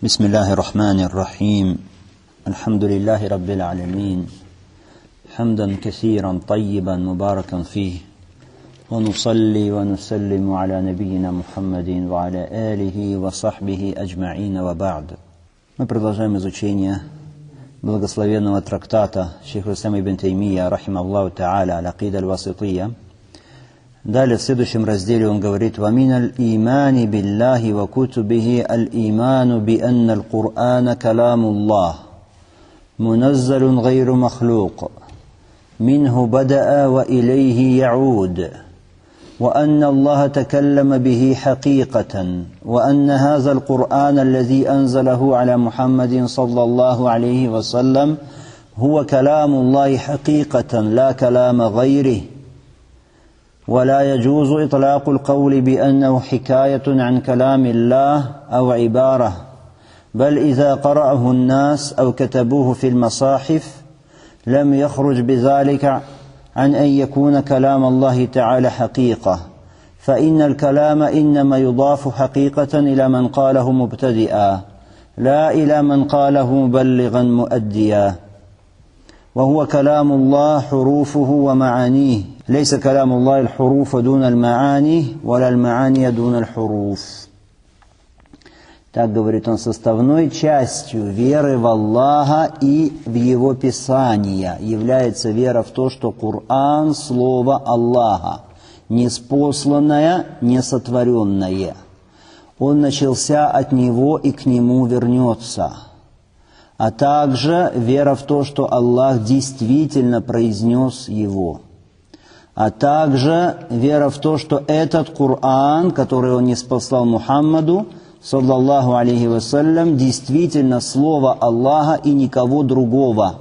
بسم الله الرحمن الرحيم الحمد لله رب العالمين حمدا كثيرا طيبا مباركا فيه ونصلي ونسلم على نبينا محمد وعلى آله وصحبه أجمعين وبعد. Мы продолжаем изучение благословенного трактата Шейха ислама ибн Таймия рахимахуллаху та'аля аль-акида аль-васития. Далее в следующем разделе он говорит: وَمِنَ الْإِيمَانِ بِاللَّهِ وَكُتُبِهِ الْإِيمَانُ بِأَنَّ الْقُرْآنَ كَلَامُ اللَّهِ مُنَزَّلٌ غَيْرُ مَخْلُوقٍ مِنْهُ بَدَأَ وَإِلَيْهِ يَعُودُ وَأَنَّ اللَّهَ تَكَلَّمَ بِهِ حَقِيقَةً وَأَنَّ هَذَا الْقُرْآنَ الَّذِي أَنزَلَهُ عَلَى مُحَمَّدٍ صلى الله عليه وسلم هو كلام الله حقيقة لا كلام غيره، ولا يجوز إطلاق القول بأنه حكاية عن كلام الله أو عبارة، بل إذا قرأه الناس أو كتبوه في المصاحف لم يخرج بذلك عن أن يكون كلام الله تعالى حقيقة، فإن الكلام إنما يضاف حقيقة إلى من قاله مبتدئا لا إلى من قاله مبلغا مؤديا، وهو كلام الله حروفه ومعانيه، ليس كلام الله الحروف دون المعاني ولا المعاني دون الحروف. Так говорит он, составной частью веры в Аллаха и в Его Писания является вера в то, что Коран – Слово Аллаха, неспосланное, несотворенное. Он начался от Него и к Нему вернется. А также вера в то, что Аллах действительно произнес его. А также вера в то, что этот Коран, который Он ниспослал Мухаммаду, саллаллаху алейхи вассалям, действительно слово Аллаха и никого другого.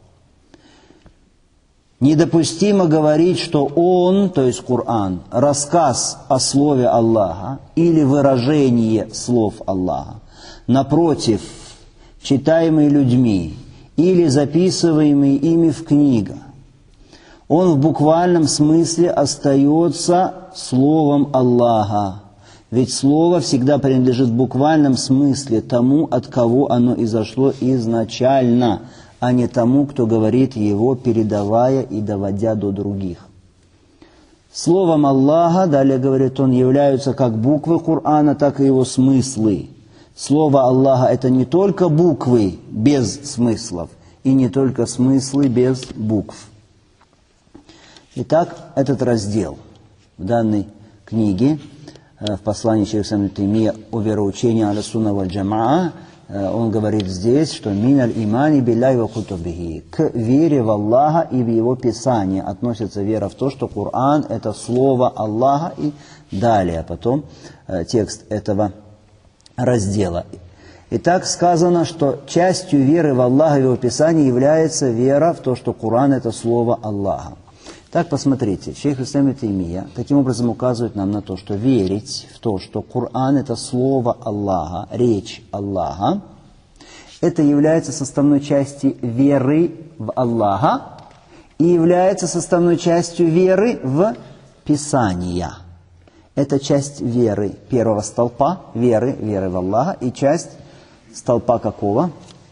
Недопустимо говорить, что он, то есть Коран, рассказ о слове Аллаха или выражение слов Аллаха. Напротив, читаемый людьми или записываемый ими в книгах, он в буквальном смысле остается словом Аллаха. Ведь слово всегда принадлежит в буквальном смысле тому, от кого оно изошло изначально, а не тому, кто говорит его, передавая и доводя до других. Словом Аллаха, далее говорит он, являются как буквы Корана, так и его смыслы. Слово Аллаха – это не только буквы без смыслов, и не только смыслы без букв. Итак, этот раздел в данной книге, в послании Шейха ибн Таймия о вероучении аля-сунна валь-джамаа, он говорит здесь, что «миналь имани билляхи ва кутубихи». К вере в Аллаха и в Его Писание относится вера в то, что Коран – это Слово Аллаха, и далее потом текст этого раздела. Итак, сказано, что частью веры в Аллаха и Его Писание является вера в то, что Коран – это Слово Аллаха. Так, посмотрите, Шейх ислам ибн Таймия таким образом указывает нам на то, что верить в то, что Коран – это Слово Аллаха, речь Аллаха, это является составной частью веры в Аллаха и является составной частью веры в Писание. Это часть веры первого столпа, веры в Аллаха, и часть столпа какого?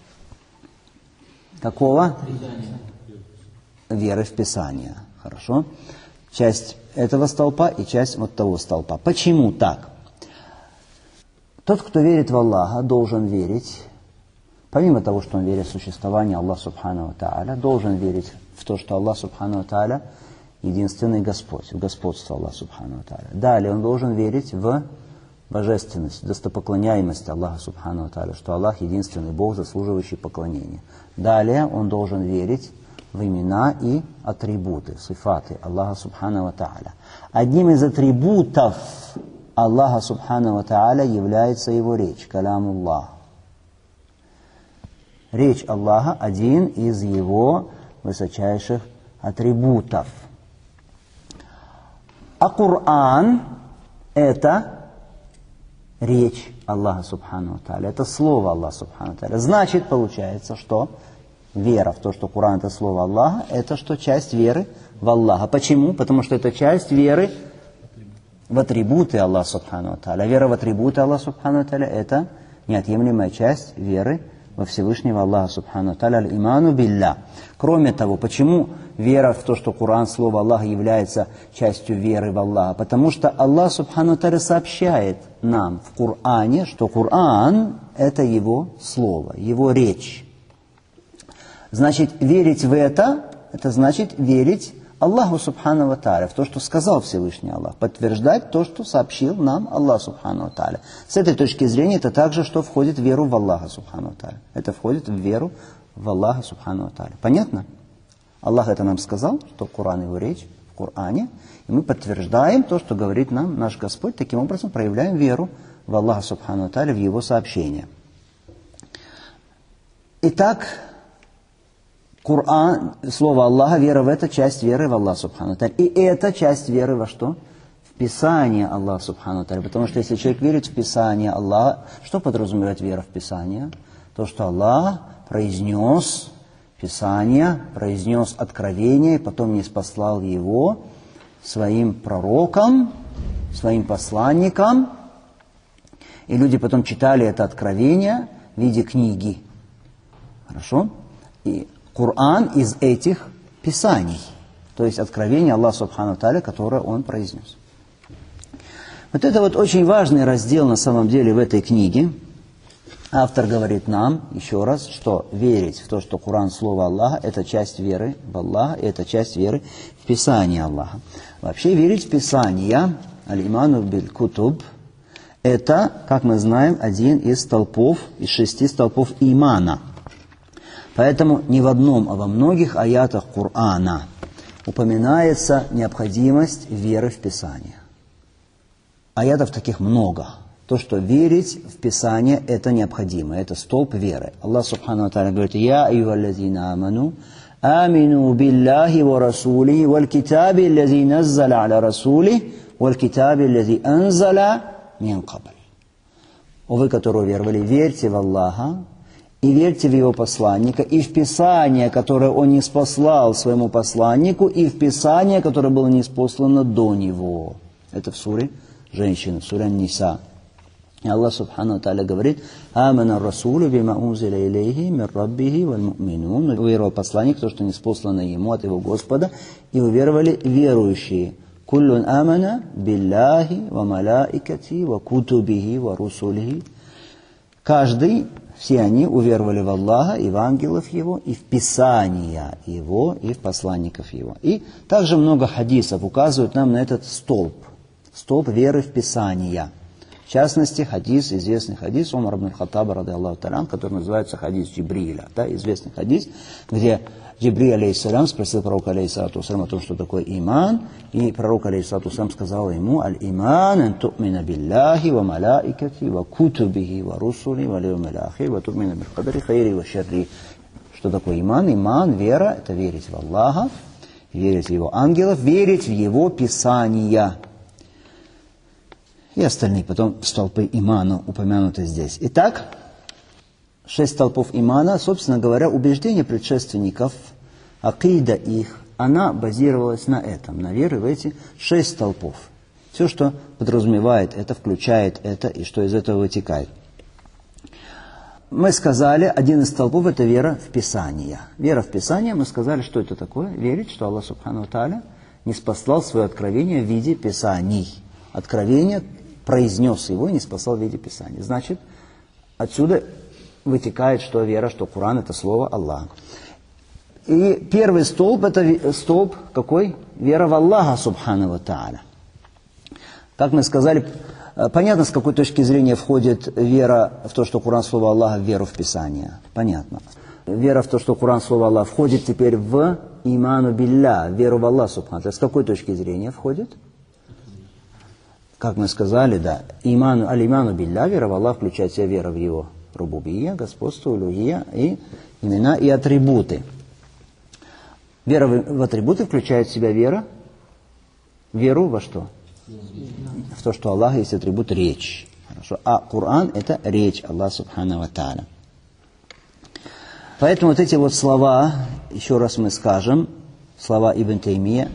Какого? Веры в Писание. Хорошо. Часть этого столпа и часть вот того столпа. Почему так? Тот, кто верит в Аллаха, должен верить, помимо того, что он верит в существование Аллаха Субхану ва Тааля, должен верить в то, что Аллах Субхану ва Тааля единственный Господь, в господство Аллаха Субхану ва Тааля. Далее он должен верить в божественность, достопоклоняемость Аллаха Субхану ва Тааля, что Аллах единственный Бог, заслуживающий поклонения. Далее он должен верить в имена и атрибуты, сифаты Аллаха Субхану ва Тааля. Одним из атрибутов Аллаха Субхану ва Тааля является его речь, калямуллах. Речь Аллаха – один из его высочайших атрибутов. А Коран – это речь Аллаха Субхану ва Тааля, это слово Аллаха Субхану ва Тааля. Значит, получается, что вера в то, что Коран – это слово Аллаха, это что часть веры в Аллаха. Почему? Потому что это часть веры в атрибуты Аллаха Субхану ва Тааля. Вера в атрибуты Аллаха Субхану ва Тааля – это неотъемлемая часть веры во Всевышнего Аллаха Субхану Та'аля, аль-иману билля. Кроме того, почему вера в то, что Коран, слово Аллаха, является частью веры в Аллаха? Потому что Аллах Субхану Та'аля сообщает нам в Коране, что Коран – это Его слово, Его речь. Значит, верить в это значит верить Аллаху Субхану Та'аля, в то, что сказал Всевышний Аллах, подтверждать то, что сообщил нам Аллах Субхану Та'аля. С этой точки зрения это также, что входит в веру в Аллаха Субхану Та'аля. Это входит в веру в Аллаха Субхану Та'аля. Понятно? Аллах это нам сказал, что Коран Его речь в Коране, и мы подтверждаем то, что говорит нам наш Господь, таким образом проявляем веру в Аллаха Субхану Та'аля, в Его сообщения. Итак, Коран, слово Аллаха, вера в это часть веры в Аллаха Субхану Та'аля. И это часть веры во что? В Писание Аллаха Субхану Та'аля. Потому что если человек верит в Писание Аллаха, что подразумевает вера в Писание? То, что Аллах произнес Писание, произнес откровение, и потом ниспослал его своим пророкам, своим посланникам. И люди потом читали это откровение в виде книги. Хорошо? И Коран из этих писаний, то есть откровение Аллаха Субхану Та'аля, которое Он произнес. Вот это вот очень важный раздел на самом деле в этой книге. Автор говорит нам еще раз, что верить в то, что Коран слово Аллаха, это часть веры в Аллаха, это часть веры в Писание Аллаха. Вообще верить в Писание, аль-иману биль-кутуб, это, как мы знаем, один из столпов, из 6 столпов имана. Поэтому не в одном, а во многих аятах Корана упоминается необходимость веры в Писание. Аятов таких много. То, что верить в Писание, это необходимо, это столб веры. Аллах Субхану Та'аля говорит: «Я айюхаллазина аману, амину биллахи ва расулихи, валь китаби лази наззаля аля расулихи, валь китаби лази анзаля мин кабл». О вы, которые веровали, верьте в Аллаха, и верьте в Его посланника, и в Писание, которое Он ниспослал своему посланнику, и в Писание, которое было ниспослано до Него. Это в суре женщин, в суре Ан-Ниса. И Аллах Субхану Та'аля говорит: «Амана расулю бима унзиля илейхи мир раббихи валь му'минун». Уверовал посланник, то, что ниспослано ему от его Господа, и уверовали верующие. «Куллун амана билляхи ва малаикати ва кутубихи ва русулихи». Каждый, все они уверовали в Аллаха и в ангелов Его, и в Писания Его, и в посланников Его. И также много хадисов указывают нам на этот столб веры в Писания. В частности, хадис, известный хадис Умар ибн Хаттаба, ради Аллаху та'аля, который называется хадис Джибриля. Да, известный хадис, где Джибриль, алейхиссалям, спросил пророка, алейхиссалату вассалям, о том, что такое иман, и пророк, алейхиссалату вассалям, сказал ему: «Аль-иман ан ту'мина билляхи ва малаикати ва кутубихи ва русули ва лиумил ахир ва ту'мина бил кадри хайри ва шарри». Что такое иман? Иман, вера, это верить в Аллаха, верить в Его ангелов, верить в Его Писания. И остальные потом столпы имана упомянуты здесь. Итак, 6 столпов имана, собственно говоря, убеждение предшественников, акида их, она базировалась на этом, на вере в эти 6 столпов. Все, что подразумевает это, включает это, и что из этого вытекает. Мы сказали, один из столпов – это вера в Писание. Вера в Писание, мы сказали, что это такое? Верить, что Аллах Субхану Та'аля ниспослал свое откровение в виде Писаний. Откровение произнес его и ниспослал в виде Писания. Значит, отсюда вытекает, что вера, что Коран – это слово Аллаха. И первый столб – это столб какой? Вера в Аллаха Субхану Та'аля. Как мы сказали, понятно, с какой точки зрения входит вера в то, что Коран – слово Аллаха, в веру в Писание. Понятно. Вера в то, что Коран – слово Аллаха, входит теперь в иману билля, веру в Аллаха Субхану Та'аля. С какой точки зрения входит? Как мы сказали, да, аль-иману билля, вера в Аллаха, включает в себя вера в Его рубубия, господство, улухия и имена и атрибуты. Вера в атрибуты включает в себя веру во что? В то, что Аллах есть атрибут речь. Хорошо. А Коран – это речь Аллаха Субхану ва Та'аля. Поэтому вот эти вот слова, еще раз мы скажем, слова Ибн Таймия,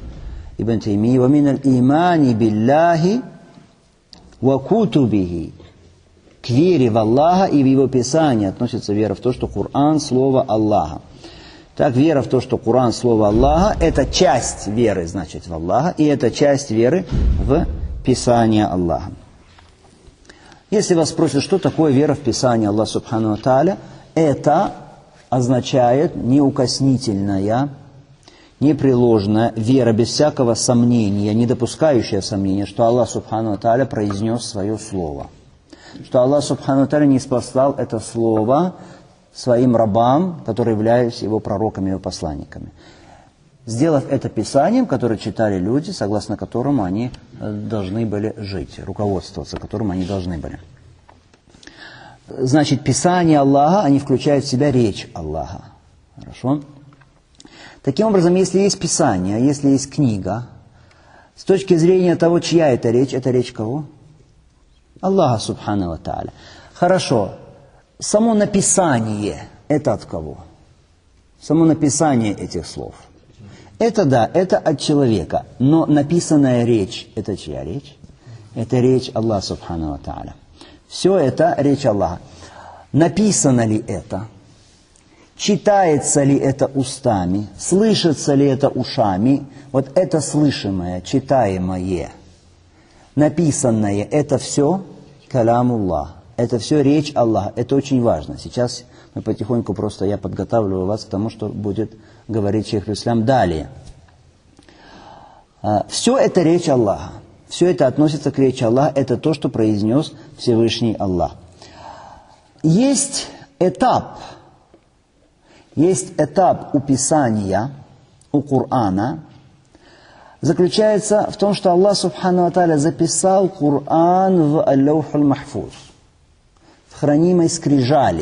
«Ва мин аль-имани билляхи ва кутубихи К вере в Аллаха и в Его Писание относится вера в то, что Коран – слово Аллаха. Так, вера в то, что Коран – слово Аллаха, это часть веры, значит, в Аллаха, и это часть веры в Писание Аллаха. Если вас спросят, что такое вера в Писание Аллаха Субхану ва Тааля, это означает неукоснительная, непреложная вера, без всякого сомнения, не допускающая сомнения, что Аллах Субхану ва Тааля произнес свое слово. Что Аллах Субхану ва Тааля не спаслал это слово своим рабам, которые являются его пророками, его посланниками. Сделав это писанием, которое читали люди, согласно которому они должны были жить, руководствоваться, которым они должны были. Значит, Писание Аллаха, они включают в себя речь Аллаха. Хорошо? Таким образом, если есть Писание, если есть книга, с точки зрения того, чья это речь кого? Аллаха Субхану ва Тааля. Хорошо. Само написание, это от кого? Само написание этих слов. Это да, это от человека. Но написанная речь, это чья речь? Это речь Аллаха Субхану ва Тааля. Все это речь Аллаха. Написано ли это? Читается ли это устами? Слышится ли это ушами? Вот это слышимое, читаемое, написанное, это все калямуллах. Это все речь Аллаха. Это очень важно. Сейчас мы потихоньку просто я подготавливаю вас к тому, что будет говорить шейх ислам далее. Все это речь Аллаха. Все это относится к речи Аллаха. Это то, что произнес Всевышний Аллах. Есть этап у Писания, у Корана, заключается в том, что Аллах Субхану ва Тааля записал Коран в Аллаухуль Махфуз, в хранимой скрижали.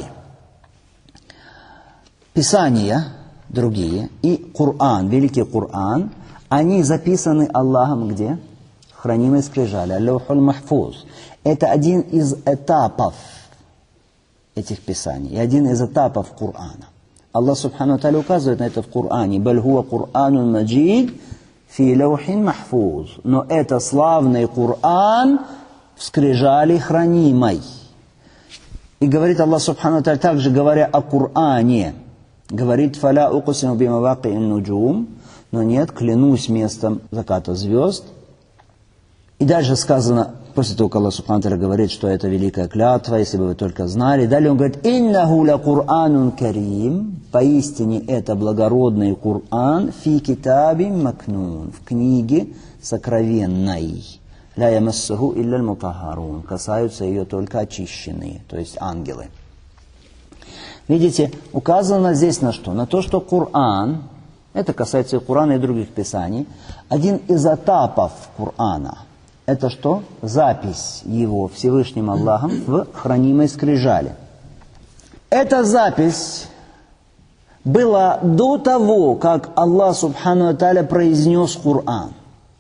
Писания другие и Коран, великий Коран, они записаны Аллахом где? В хранимой скрижали, Аллаухуль Махфуз. Это один из этапов этих писаний, и один из этапов Корана. Аллах Субхану ва Тааля указывает на это в Коране. «Баль хуа Куранун маджид фи лаухин махфуз». Но это славный Коран в скрижали хранимой. И говорит Аллах Субхану ва Тааля, также говоря о Коране, говорит «Фаля укусиму бимаваки ин-нуджум», но нет, клянусь местом заката звезд. И дальше сказано, после того, как Аллах Субхану ва Тааля говорит, что это великая клятва, если бы вы только знали. Далее он говорит, «Иннаху ля Куранун карим», поистине это благородный Коран, «фи китабим макнун», в книге сокровенной. «Ля ямассаху илля мутахарун», касаются ее только очищенные, то есть ангелы. Видите, указано здесь на что? На то, что Коран, это касается и Корана, и других писаний, один из этапов Корана. Это что? Запись его Всевышним Аллахом в хранимой скрижали. Эта запись была до того, как Аллах Субхану ва Тааля произнес Коран.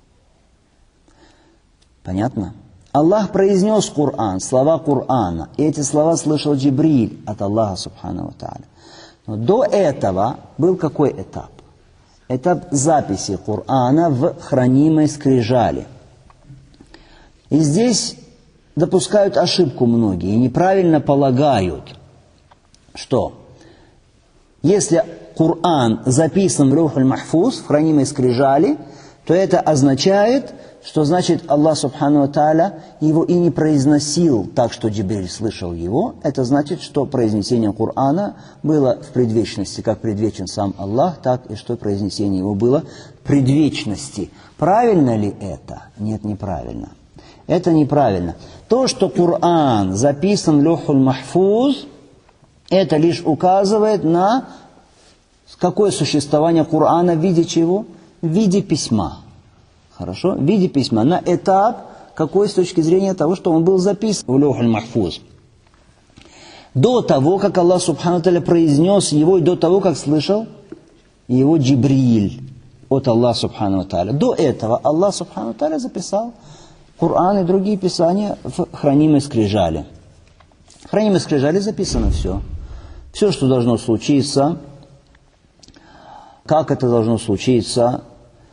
Понятно? Аллах произнес Коран, слова Корана, и эти слова слышал Джибриль от Аллаха Субхану ва Тааля. Но до этого был какой этап? Этап записи Корана в хранимой скрижали. И здесь допускают ошибку многие и неправильно полагают, что если Коран записан в Лаухуль Махфуз, в хранимой скрижали, то это означает, что значит Аллах Субхану ва Тааля его и не произносил так, что Джибриль слышал его. Это значит, что произнесение Корана было в предвечности, как предвечен сам Аллах, так и что произнесение его было в предвечности. Правильно ли это? Нет, неправильно. Это неправильно. То, что Коран записан в Лаухуль Махфуз, это лишь указывает на какое существование Корана в виде чего? В виде письма. Хорошо? В виде письма. На этап, какой с точки зрения того, что он был записан в Лаухуль Махфуз. До того, как Аллах Субхану ва Тааля произнес его, и до того, как слышал его Джибриль от Аллаха Субхану ва Тааля. До этого Аллах Субхану ва Тааля записал Коран и другие писания в хранимой скрижали. В хранимой скрижали записано все. Все, что должно случиться, как это должно случиться,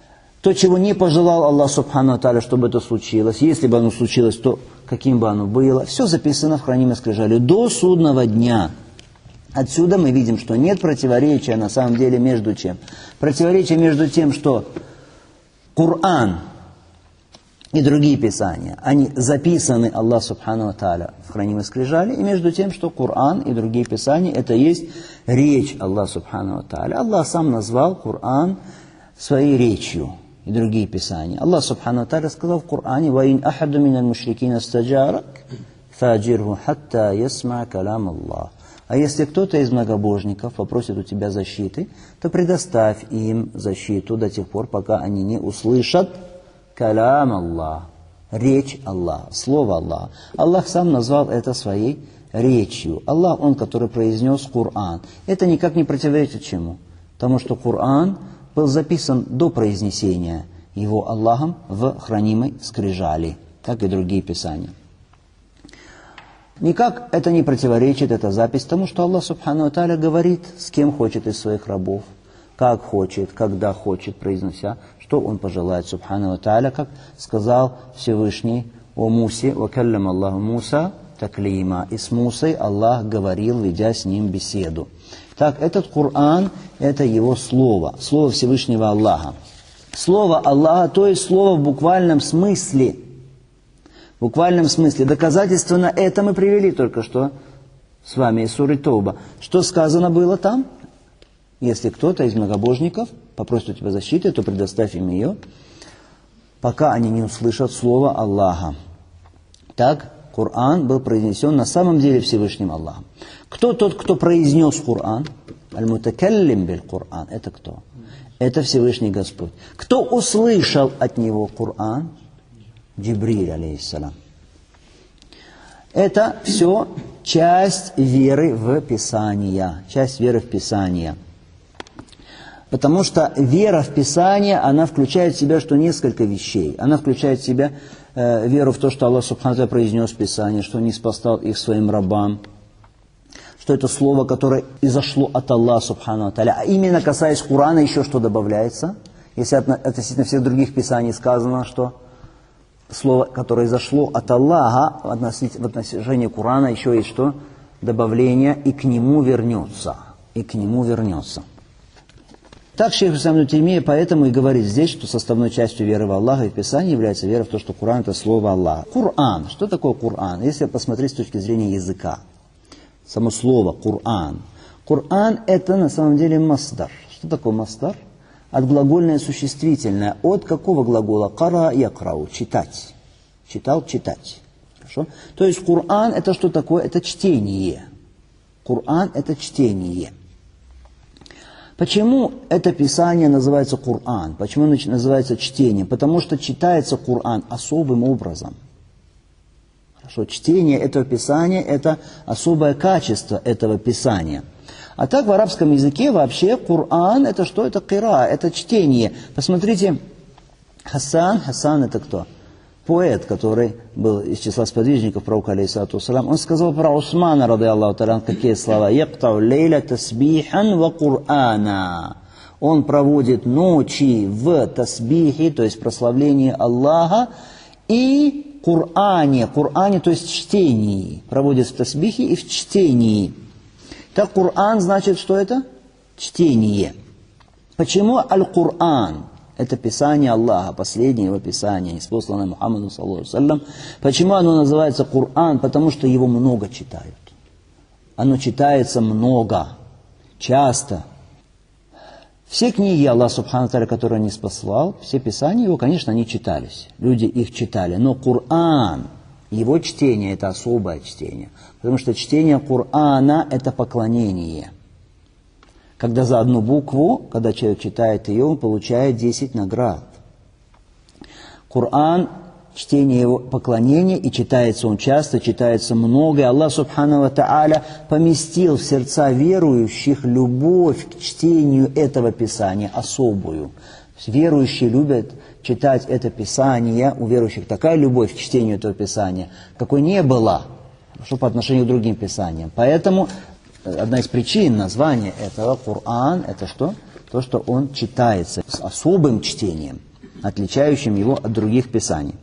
То, чего не пожелал Аллах Субхану Тааля, чтобы это случилось. Если бы оно случилось, то каким бы оно было. Все записано в хранимой скрижали до судного дня. Отсюда мы видим, что нет противоречия на самом деле между чем. Противоречие между тем, что Коран и другие писания, они записаны Аллах Субхану Тааля в хранимой скрижали, и между тем, что Коран и другие писания, это есть речь Аллаха Субхану Тааля. Аллах сам назвал Коран своей речью и другие писания. Аллах Субхану Тааля сказал в Коране: «Ваин ахаду миналь мушрикина стаджарак, фаджирху хатта ясма калам Аллах». А если кто-то из многобожников попросит у тебя защиты, то предоставь им защиту до тех пор, пока они не услышат калам Аллах, речь Аллаха, слово Аллаха. Аллах сам назвал это своей речью. Аллах, Он, который произнес Коран. Это никак не противоречит чему? Потому что Коран был записан до произнесения его Аллахом в хранимой скрижали, как и другие писания. Никак это не противоречит, эта запись, тому, что Аллах Субхану Тааля говорит, с кем хочет из своих рабов, как хочет, когда хочет, произнося, что Он пожелает, Субхану Тааля, как сказал Всевышний о Мусе: «Вакаллям Аллаху Муса таклима». И с Мусой Аллах говорил, ведя с ним беседу. Так, этот Коран – это его слово, слово Всевышнего Аллаха. Слово Аллаха, то есть слово в буквальном смысле. В буквальном смысле. Доказательство на это мы привели только что с вами из суры Тауба. Что сказано было там? Если кто-то из многобожников попросит у тебя защиты, то предоставь им ее, пока они не услышат слово Аллаха. Так, Коран был произнесен на самом деле Всевышним Аллахом. Кто тот, кто произнес Коран? Аль-мутакаллим биль Коран. Это кто? Это Всевышний Господь. Кто услышал от него Коран? Джибриль, алейхиссалам. Это все часть веры в Писание. Часть веры в Писание. Потому что вера в Писание, она включает в себя что несколько вещей. Она включает в себя веру в то, что Аллах Субхану Тааля произнес в Писании, что Он ниспослал их своим рабам, что это слово, которое изошло от Аллаха Субхану Тааля. А именно касаясь Корана, еще что добавляется? Если относительно всех других Писаний сказано, что слово, которое изошло от Аллаха, в отношении Корана еще есть что? Добавление «и к нему вернется». И к нему вернется. Так шейх Ислам ибн Таймия поэтому и говорит здесь, что составной частью веры в Аллаха и в Писании является вера в то, что Коран – это слово Аллаха. Коран. Что такое Коран? Если посмотреть с точки зрения языка. Само слово Коран. Коран – это на самом деле масдар. Что такое масдар? Отглагольное существительное. От какого глагола? Кара якрау. Читать. Читал, читать. Хорошо? То есть Коран – это что такое? Это чтение. Коран – это чтение. Почему это Писание называется Коран? Почему оно называется чтением? Потому что читается Коран особым образом. Хорошо? Чтение этого Писания – это особое качество этого Писания. А так в арабском языке вообще Коран – это что? Это кира, это чтение. Посмотрите, Хасан – это кто? Поэт, который был из числа сподвижников пророка, алейхиссалату вассалам, он сказал про Усмана, рады Аллаху та'аля, какие слова? «Яктау лейля тасбихан ва Кур'ана». Он проводит ночи в тасбихе, то есть прославлении Аллаха, и Кур'ане, то есть чтении. Проводит в тасбихе и в чтении. Так Коран значит, что это? Чтение. Почему Аль-Кур'ан? Это Писание Аллаха, последнее его Писание, ниспосланное Мухаммаду саллаллаху алейхи ва саллям. Почему оно называется Коран? Потому что его много читают. Оно читается много, часто. Все книги Аллаха Субхану Тааля, которые Он ниспослал, все Писания его, конечно, они читались. Люди их читали. Но Коран, его чтение, это особое чтение. Потому что чтение Корана – это поклонение. Когда за одну букву, когда человек читает ее, он получает 10 наград. Коран, чтение его поклонение, и читается он часто, читается много. И Аллах Субхану ва Тааля поместил в сердца верующих любовь к чтению этого Писания, особую. Верующие любят читать это Писание, у верующих такая любовь к чтению этого Писания, какой не было, что по отношению к другим Писаниям. Поэтому одна из причин названия этого Коран, это что? То, что он читается с особым чтением. отличающим его от других писаний.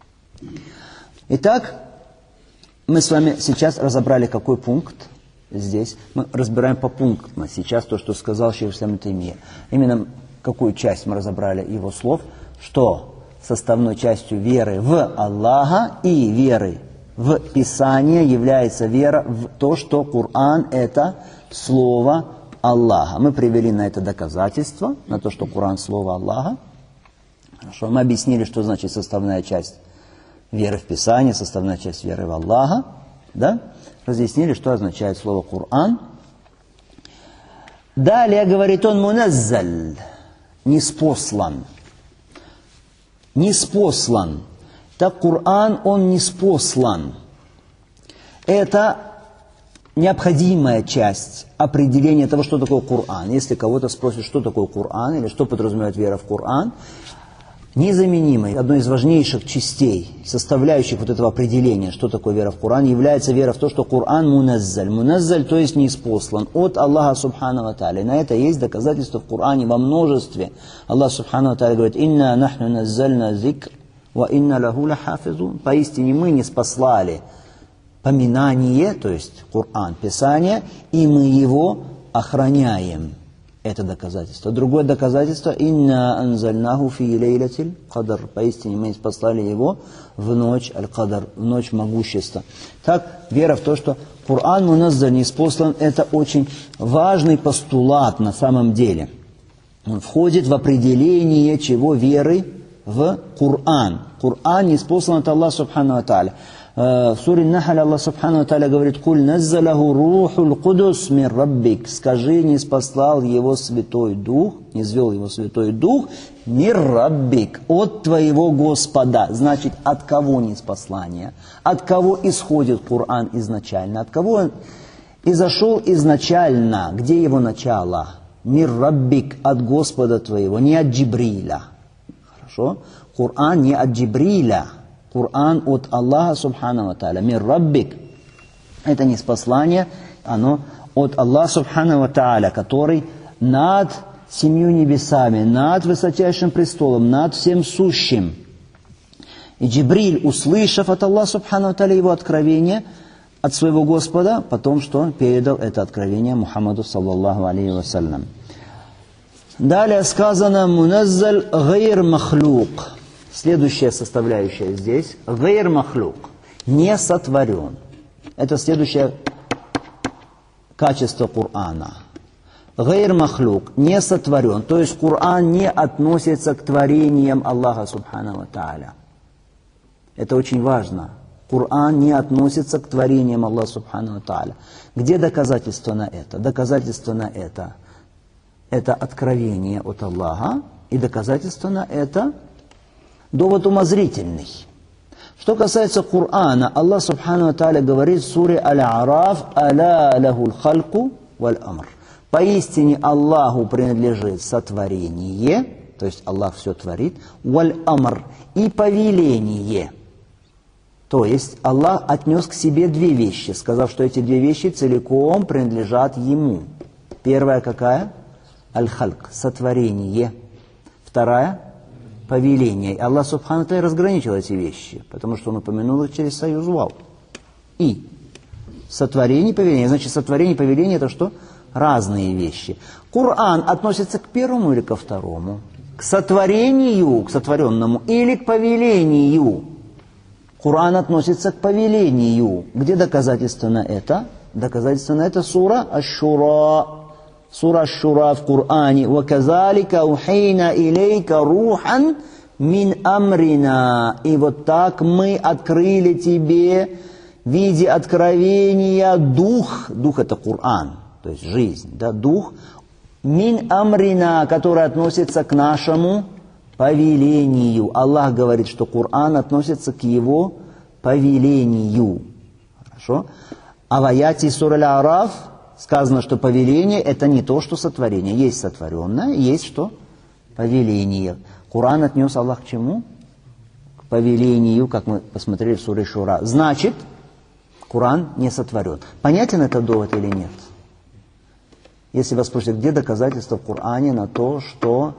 Итак, мы с вами сейчас разобрали какой пункт здесь. Мы разбираем по пунктам сейчас то, что сказал шейх ибн ислям Таймия. Именно какую часть мы разобрали его слов, что составной частью веры в Аллаха и веры в Писание является вера в то, что Коран – это слово Аллаха. Мы привели на это доказательство, на то, что Коран – слово Аллаха. Хорошо, мы объяснили, что значит составная часть веры в Писание, составная часть веры в Аллаха. Да? Разъяснили, что означает слово Коран. Далее говорит он муназзаль, ниспослан. Ниспослан. Так Коран, он ниспослан. Это необходимая часть определения того, что такое Коран. Если кого-то спросят, что такое Коран, или что подразумевает вера в Коран, незаменимой, одной из важнейших частей, составляющих вот этого определения, что такое вера в Коран, является вера в то, что Коран муназзаль. Муназзаль, то есть ниспослан от Аллаха Субхану ва Тааля. И на это есть доказательства в Коране во множестве. Аллах Субхану ва Тааля говорит: «Инна нахну наззальна зикр, ва инна лаху лахафизун». Поистине мы ниспослали поминание, то есть Коран, Писание, и мы его охраняем. Это доказательство. Другое доказательство: «Инна анзальнаху фи лейлатиль кадр». Поистине мы послали его в ночь аль-кадр, в ночь могущества. Так, вера в то, что Коран муназзаль, ниспослан, это очень важный постулат на самом деле. Он входит в определение чего? Веры в Коран. Коран ниспослан от Аллаха Субхану ва Тааля. В суре Нахль Аллах Субхану ва Тааля говорит: «Куль наззалаху рухул кудус мир раббик». Скажи, ниспослал его Святой Дух, низвел его Святой Дух мир раббик, от твоего Господа. Значит, от кого ниспослание? От кого исходит Коран изначально? От кого он изошел изначально? Где его начало? Мир раббик, от Господа твоего, не от Джибриля. Хорошо? Коран не от Джибриля. Коран от Аллаха Субхану ва Тааля. Мир раббик. Это ниспослание, оно от Аллаха Субхану ва Тааля, который над 7 небесами, над высочайшим престолом, над всем сущим. И Джибриль, услышав от Аллаха Субхану ва Тааля его откровение от своего Господа, потом что передал это откровение Мухаммаду саллаллаху алейхи вассалям. Далее сказано: муназзаль гайр махлук. Следующая составляющая здесь – гайр махлук, не сотворен. Это следующее качество Корана. Гайр махлук, не сотворен. То есть Коран не относится к творениям Аллаха Субхану ва Тааля. Это очень важно. Коран не относится к творениям Аллаха Субхану ва Тааля. Где доказательство на это? Доказательство на это – это откровение от Аллаха, и доказательство на это – довод умозрительный. Что касается Корана, Аллах Субхану ва Тааля говорит в суре Аль-Араф: «Аля лахул хальку валь амр». Поистине Аллаху принадлежит сотворение, то есть Аллах все творит, валь амр, и повеление. То есть Аллах отнес к себе две вещи, сказав, что эти две вещи целиком принадлежат Ему. Первая какая? Аль-хальк, сотворение. Вторая – повеление. Аллах Субхану ва Тааля разграничил эти вещи, потому что Он упомянул их через союз вау. И сотворение и повеление. Значит, сотворение и повеление – это что? Разные вещи. Коран относится к первому или ко второму? К сотворению, к сотворенному, или к повелению? Коран относится к повелению. Где доказательство на это? Доказательство на это сура Аш-Шура. Сура Аш-Шура в Коране: «Ваказалика ухейна илейка рухан мин амрина». И вот так мы открыли тебе в виде откровения дух. Дух – это Коран, то есть жизнь, да, дух. Мин амрина, который относится к нашему повелению. Аллах говорит, что Коран относится к его повелению. Хорошо? А в аяте сура Аль-Араф сказано, что повеление – это не то, что сотворение. Есть сотворенное, есть что? Повеление. Коран отнес Аллах к чему? К повелению, как мы посмотрели в суре Шура. Значит, Коран не сотворен. Понятен этот довод или нет? Если вас спросят, где доказательства в Коране на то, что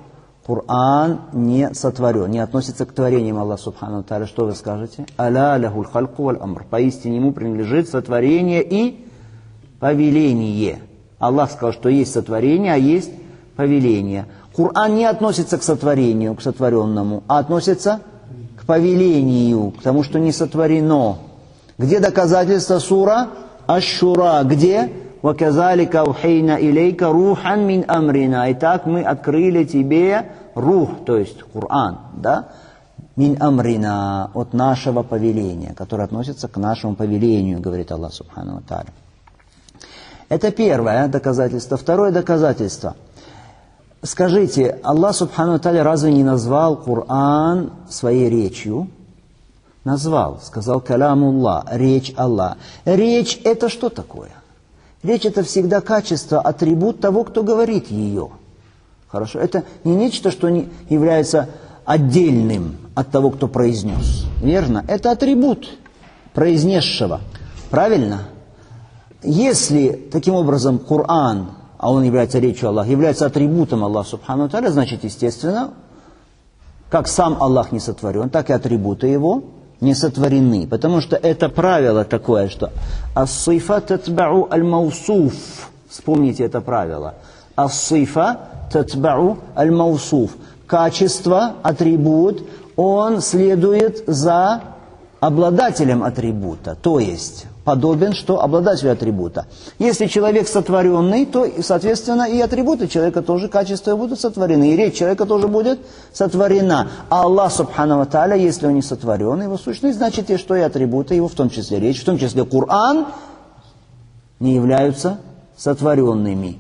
Коран не сотворен, не относится к творениям Аллаха Субхану Тааля. Что вы скажете? Аля лахуль хальку валь амр. Поистине ему принадлежит сотворение и повеление. Аллах сказал, что есть сотворение, а есть повеление. Коран не относится к сотворению, к сотворенному, а относится к повелению, к тому, что не сотворено. Где доказательство? Сура Аш-Шура. Где? وَكَذَلِكَ أَوْحَيْنَا إِلَيْكَ رُوحًا مِنْ أَمْرِنَا. Итак, мы открыли тебе рух, то есть Коран, да? Мин амрина, от нашего повеления, которое относится к нашему повелению, говорит Аллах Субхану ва Тааля. Это первое доказательство. Второе доказательство. Скажите, Аллах Субхану ва Тааля разве не назвал Коран своей речью? Назвал, сказал калямуллах, речь Аллаха. Речь это что такое? Речь это всегда качество, атрибут того, кто говорит ее. Хорошо? Это не нечто, что не является отдельным от того, кто произнес. Верно? Это атрибут произнесшего. Правильно? Если таким образом Коран, а он является речью Аллаха, является атрибутом Аллаха Субхану ва Тааля, значит, естественно, как сам Аллах не сотворен, так и атрибуты его не сотворены. Потому что это правило такое, что ас-сифа татбау аль-маусуф. Вспомните это правило. Ас-сифа татбау аль-маусуф. Качество, атрибут, он следует за обладателем атрибута. То есть подобен, что обладателю атрибута. Если человек сотворенный, то, соответственно, и атрибуты человека тоже, качества будут сотворены, и речь человека тоже будет сотворена. А Аллах Субхану ва Тааля, если он не сотворен, его сущность, значит, и что и атрибуты его, в том числе речь, в том числе Коран, не являются сотворенными.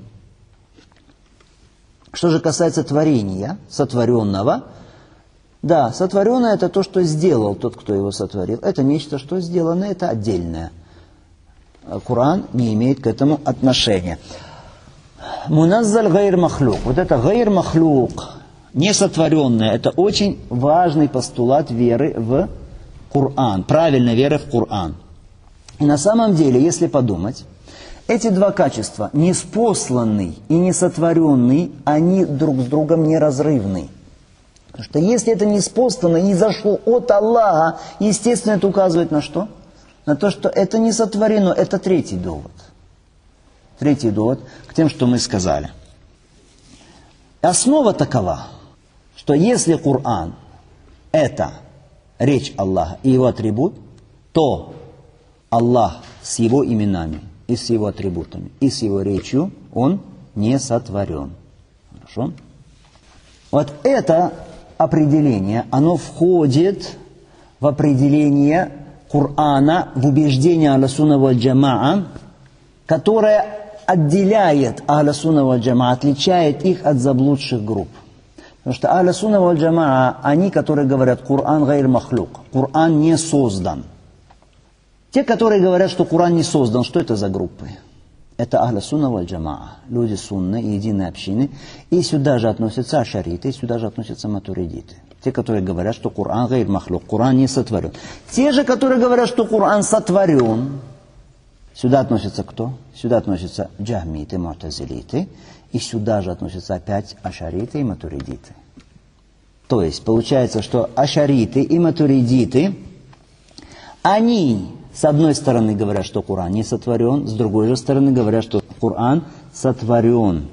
Что же касается творения, сотворенного, да, сотворенное это то, что сделал тот, кто его сотворил. Это нечто, что сделано, это отдельное. Коран не имеет к этому отношения. Муназзаль гайр махлук. Вот это гайр махлук, несотворенное, это очень важный постулат веры в Коран, правильной веры в Коран. И на самом деле, если подумать, эти два качества, неспосланный и несотворенный, они друг с другом неразрывны. Потому что если это неспослано, не зашло от Аллаха, естественно, это указывает на что? На то, что это не сотворено. Это третий довод. Третий довод к тем, что мы сказали. Основа такова, что если Коран это речь Аллаха и его атрибут, то Аллах с его именами и с его атрибутами, и с его речью, он не сотворен. Хорошо? Вот это определение, оно входит в определение Корана, в убеждение Ахлю-Сунна валь Джамаа, которое отделяет Ахлю-Сунна валь Джамаа, отличает их от заблудших групп. Потому что Ахлю-Сунна валь Джамаа, они, которые говорят, Коран гайр махлук, Коран не создан. Те, которые говорят, что Коран не создан, что это за группы? Это Ахлю-Сунна валь Джамаа, люди сунны и единой общины. И сюда же относятся ашариты, и сюда же относятся матуридиты. Те, которые говорят, что Коран гайр махлук, Коран не сотворен. Те же, которые говорят, что Коран сотворен, сюда относятся кто? Сюда относятся джахмиты, му'тазилиты, и сюда же относятся опять ашариты и матуридиты. То есть, получается, что ашариты и матуридиты, они, с одной стороны, говорят, что Коран не сотворен, с другой же стороны, говорят, что Коран сотворен.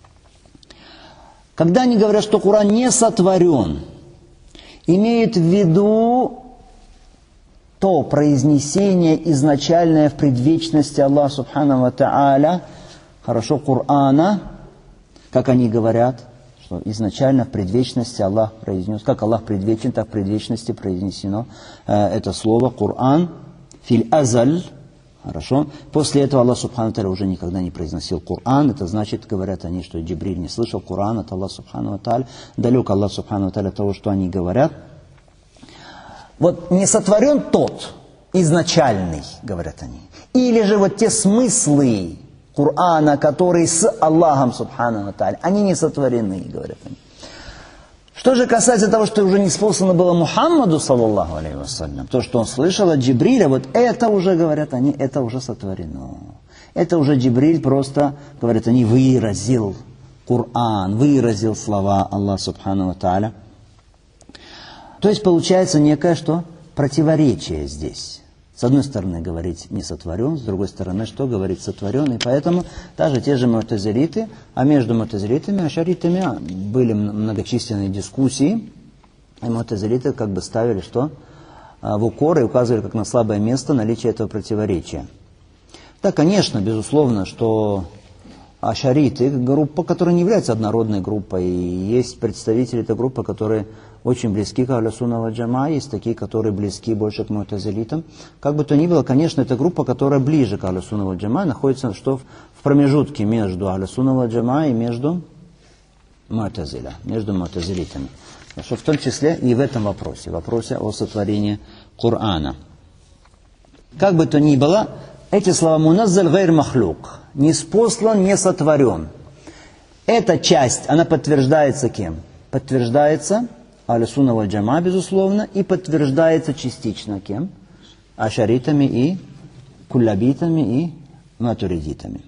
Когда они говорят, что Коран не сотворен, имеют в виду то произнесение изначальное в предвечности Аллаха Субхану ва Тааля, хорошо, Корана, как они говорят, что изначально в предвечности Аллах произнес, как Аллах предвечен, так в предвечности произнесено это слово Коран, филь азаль, хорошо. После этого Аллах Субхану ва Тааля уже никогда не произносил Коран. Это значит, говорят они, что Джибриль не слышал Коран от Аллаха Субхану ва Тааля. Далек Аллах Субхану ва Тааля от того, что они говорят. Вот не сотворен тот изначальный, говорят они. Или же вот те смыслы Корана, которые с Аллахом Субхану ва Тааля, они не сотворены, говорят они. Что же касается того, что уже не спослано было Мухаммаду, саллаллаху алейхи вассалям, то, что он слышал от Джибриля, вот это уже, говорят они, это уже сотворено. Это уже Джибриль просто, говорят они, выразил Коран, выразил слова Аллаха Субхану ва Тааля. То есть получается некое что? Противоречие здесь. С одной стороны говорить не сотворен, с другой стороны что говорить сотворен. И поэтому даже те же му'тазилиты, а между му'тазилитами и ашаритами были многочисленные дискуссии. И му'тазилиты как бы ставили что? В укор и указывали как на слабое место наличие этого противоречия. Да, конечно, безусловно, что ашариты, группа, которая не является однородной группой, и есть представители этой группы, которые очень близки к Ахлю Сунна валь Джамаа, есть такие, которые близки больше к му'тазилитам. Как бы то ни было, конечно, это группа, которая ближе к Ахлю Сунна валь Джамаа, находится что в промежутке между Ахлю Сунна валь Джамаа и между му'тазиля, между му'тазилитами. Что в том числе и в этом вопросе о сотворении Корана. Как бы то ни было, эти слова «муназзаль гайр махлук», «неспослан, не сотворен». Эта часть, она подтверждается кем? Подтверждается Ахлю Сунна валь Джамаа, безусловно, и подтверждается частично кем? Ашаритами и куллабитами и матуридитами.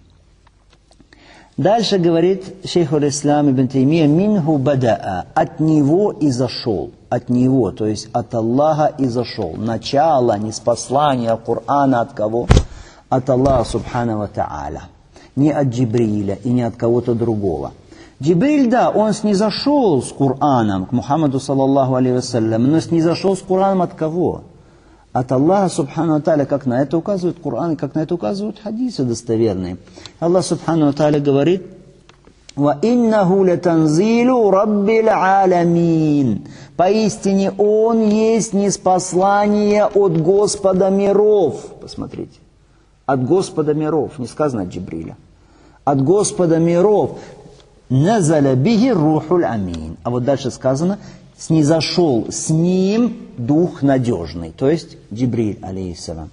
Дальше говорит шейх аль-Ислам ибн Таймия: «Минху бадаа», от него и зашел. От него, то есть от Аллаха и зашел. Начало, ниспослания Корана от кого? От Аллаха Субхану ва Тааля. Не от Джибриля и не от кого-то другого. Джибриль, да, он снизошел с Кораном к Мухаммаду саллаллаху алейхи вассалям, но снизошел с Кораном от кого? От Аллаха Субхану ва Тааля, как на это указывает Коран, и как на это указывают хадисы достоверные. Аллах Субхану ва Тааля говорит: «Ва иннаху латанзилу раббил аламин». Поистине он есть ниспослание от Господа миров. Посмотрите. От Господа миров. Не сказано от Джибриля. От Господа миров. «Назаля бихи рухуль амин». А вот дальше сказано: снизошел с ним дух надежный, то есть Джибриль, алейхиссалам.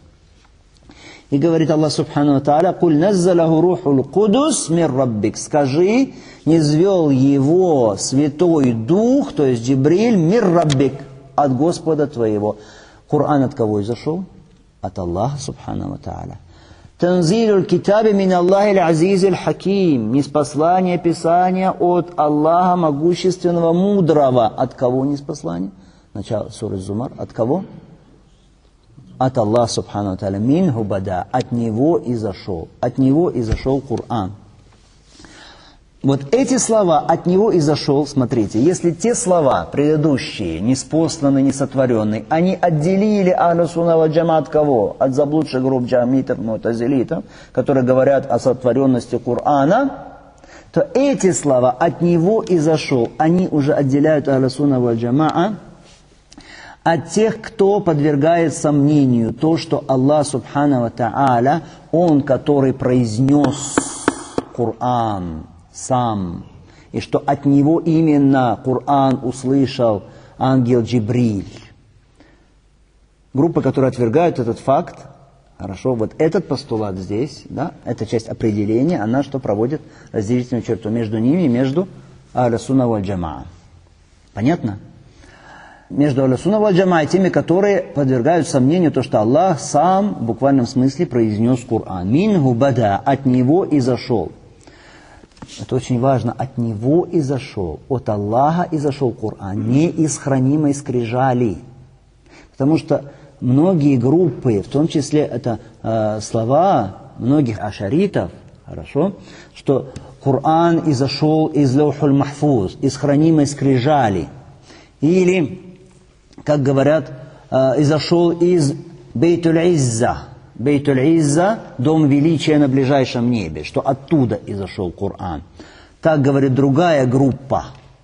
И говорит Аллах Субхану ва Тааля: «Куль наззалаху рухуль кудус мир раббик». Скажи, низвел его Святой Дух, то есть Джибриль, мир раббик, от Господа твоего. Коран от кого изошел? От Аллаха Субхану ва Тааля. «Танзилюль китаби мин Аллахи аль-азизиль хаким». Ниспослание Писания от Аллаха могущественного, мудрого. От кого ниспослание? Начало суры Зумар. От кого? От Аллаха Субхану ва Тааля. «Минху бада». От него и зашел. От него и зашел Коран. Вот эти слова «от него и зашел», смотрите, если те слова предыдущие, неспосланные, несотворенные, они отделили Ахлю Сунна валь Джамаа от кого? От заблудших групп джамитов, му'тазилитов, которые говорят о сотворенности Корана, то эти слова «от него и зашел», они уже отделяют Ахлю Сунна валь Джамаа от тех, кто подвергает сомнению то, что Аллах Субхану ва Тааля, Он, который произнес Коран сам, и что от него именно Коран услышал ангел Джибриль. Группы, которые отвергают этот факт, хорошо, вот этот постулат здесь, да, эта часть определения, она что проводит разделительную черту между ними и между Ахлю Сунна валь Джамаа. Понятно? Между Ахлю Сунна валь Джамаа и теми, которые подвергают сомнению то, что Аллах сам в буквальном смысле произнес Коран. «Минху бада», от него и зашел. Это очень важно. От него и зашел. От Аллаха и зашел Коран. Не из хранимой скрижали. Потому что многие группы, в том числе это слова многих ашаритов, хорошо, что Коран изошел из Лаухуль Махфуз, из хранимой скрижали. Или, как говорят, изошел из Бейтуль Изза. Бейтуль-Изза, дом величия на ближайшем небе, что оттуда изошел Коран. Так говорит другая группа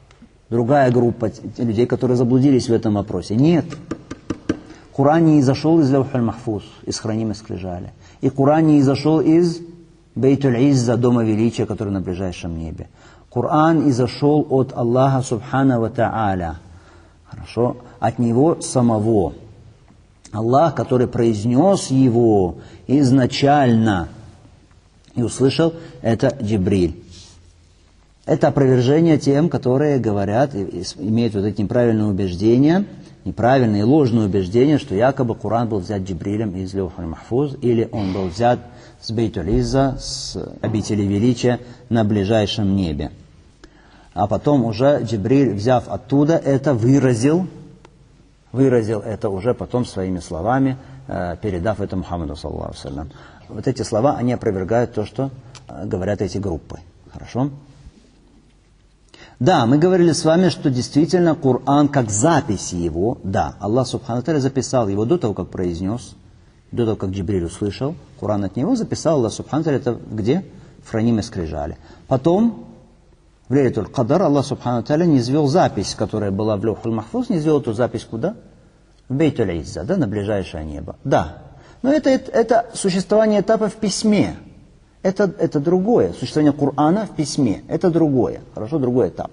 людей, которые заблудились в этом вопросе. Нет, Коран не изошел из Лаухуль Махфуз, из хранимой скрижали. И Коран не изошел из Бейтуль-Изза, дома величия, который на ближайшем небе. Коран изошел от Аллаха Субхану ва Тааля. Хорошо, от Него самого. Аллах, который произнес его изначально и услышал, это Джибриль. Это опровержение тем, которые говорят, имеют вот эти неправильные убеждения, неправильные и ложные убеждения, что якобы Коран был взят Джибрилем из Лаухуль Махфуз, или он был взят с Бейтуль-Изза, с обители величия на ближайшем небе. А потом уже Джибриль, взяв оттуда это, выразил это уже потом своими словами, передав это Мухаммаду, саллаллаху алейхи ва саллям. Вот эти слова, они опровергают то, что говорят эти группы. Хорошо? Да, мы говорили с вами, что действительно Коран, как запись его, да, Аллах Субхану ва Тааля записал его до того, как произнес, до того, как Джибриль услышал Коран от него, записал Аллах Субхану ва Тааля, это где? В хранимой скрижали. Потом, в Лейлатуль Кадр, Аллах Субхану ва Тааля низвел запись, которая была в Лаухуль Махфуз, низвел эту запись куда? В Бейтуль Изза, да, на ближайшее небо. Да, но это существование этапа в письме. Это другое. Существование Корана в письме. Это другое. Хорошо, другой этап.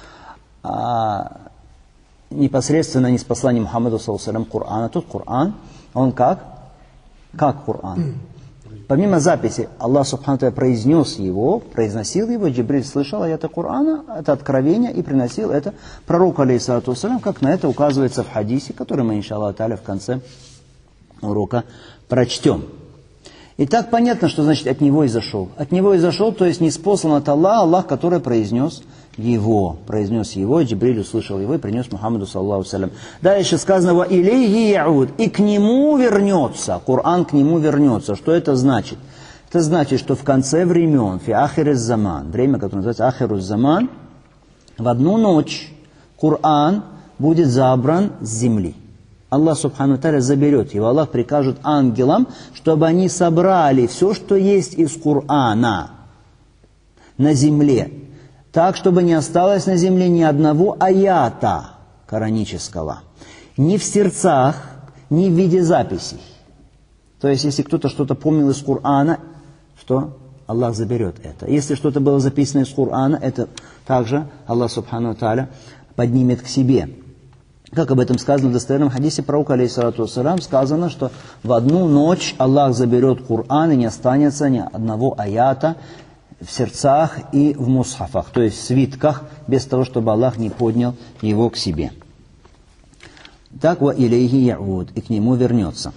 Непосредственно не с посланием Мухаммаду, саллаллаху алейхи ва саллям, Корана. Тут Коран, он как? Как Коран. Помимо записи, Аллах Субхану ва Тааля произносил его, Джибриль слышал аяты Корана, это откровение, и приносил это пророку, алейхиссалату вассалям, как на это указывается в хадисе, который мы, иншаллаху тааля, в конце урока прочтем. Итак, понятно, что значит от него изошел. От него изошел, то есть ниспослан от Аллаха, Аллах, который произнес его, Джибриль услышал его и принес Мухаммаду, саллаллаху алейхи ва саллям. Дальше сказано: «Ва илейхи яуд», и к нему вернется, Коран к нему вернется. Что это значит? Это значит, что в конце времен, фи ахирис заман, время, которое называется ахирус заман, в одну ночь Коран будет забран с земли. Аллах Субхану ва Тааля заберет его. Аллах прикажет ангелам, чтобы они собрали все, что есть из Корана на земле, так, чтобы не осталось на земле ни одного аята коранического, ни в сердцах, ни в виде записей. То есть, если кто-то что-то помнил из Корана, что Аллах заберет это. Если что-то было записано из Корана, это также Аллах Субхану ва Тааля поднимет к себе. Как об этом сказано в достоверном хадисе пророка, алейхиссалату вассалям, сказано, что в одну ночь Аллах заберет Коран, и не останется ни одного аята в сердцах и в мусхафах, то есть в свитках, без того, чтобы Аллах не поднял его к себе. Так, ва илейхи яуд, и к нему вернется.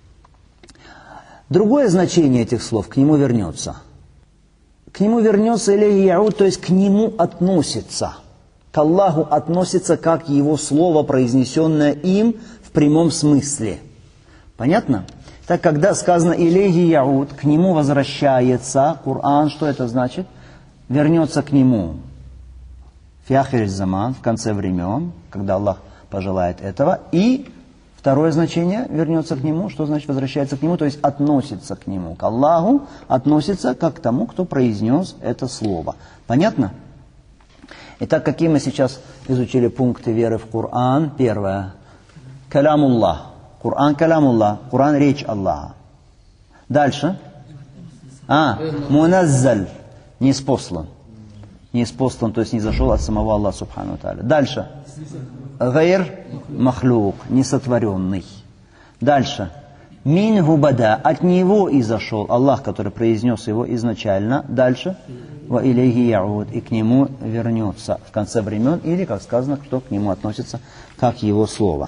Другое значение этих слов: к нему вернется. К нему вернется илейхи яуд, то есть к нему относится. К Аллаху относится как его слово, произнесенное им в прямом смысле. Понятно? Так, когда сказано «илейхи яуд», к нему возвращается Коран, что это значит? Вернется к нему. Фи ахирис заман, в конце времен, когда Аллах пожелает этого. И второе значение, вернется к нему, что значит возвращается к нему, то есть относится к нему. К Аллаху относится как к тому, кто произнес это слово. Понятно? Итак, какие мы сейчас изучили пункты веры в Коран? Первое. Калямуллах. Коран калямуллах. Коран речь Аллаха. Дальше. Муназзаль. Ниспослан. Ниспослан, то есть не зашел от самого Аллаха Субхану ва Тааля. Дальше. Гайр махлук. Несотворенный. Дальше. Минху бада. От него изошел Аллах, который произнес его изначально. Дальше. Ва илейхи яуд, и к нему вернется в конце времен, или, как сказано, кто к нему относится, как его слово.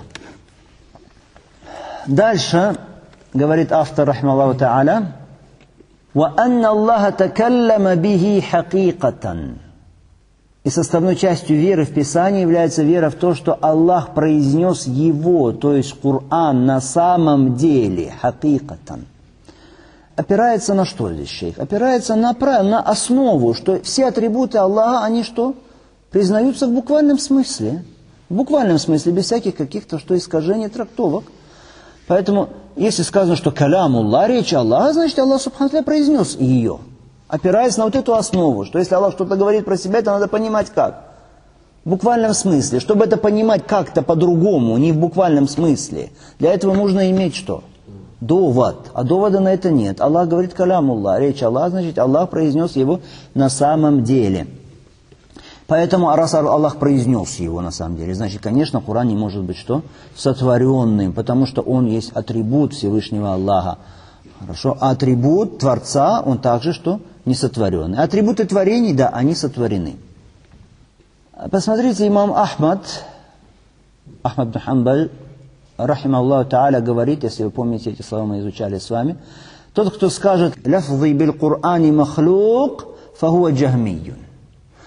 Дальше говорит автор, рахималлаху та'аля: «Ва анна Аллаха такаллама бихи хакикатан». И составной частью веры в Писании является вера в то, что Аллах произнес его, то есть Коран, на самом деле, хакикатан. Опирается на что здесь шейх? Опирается на основу, что все атрибуты Аллаха, они что? Признаются в буквальном смысле. В буквальном смысле, без всяких каких-то искажений трактовок. Поэтому, если сказано, что калямуллах, речь Аллаха, значит, Аллах Субхану ва Тааля произнес ее. Опираясь на вот эту основу, что если Аллах что-то говорит про себя, это надо понимать как? В буквальном смысле. Чтобы это понимать как-то по-другому, не в буквальном смысле, для этого нужно иметь что? Довод. А довода на это нет. Аллах говорит калямуллах, речь Аллаха, значит, Аллах произнес его на самом деле. Поэтому, раз Аллах произнес его на самом деле, значит, конечно, Коран не может быть что? Сотворенным, потому что он есть атрибут Всевышнего Аллаха. Хорошо? А атрибут Творца, он также что? Несотворенный. Атрибуты творений, да, они сотворены. Посмотрите, имам Ахмад бин Хамбаль, рахималлаху та'аля, говорит, если вы помните, эти слова мы изучали с вами: тот, кто скажет «Лафзи бил Кур'ани махлук, фахуа джахмийюн».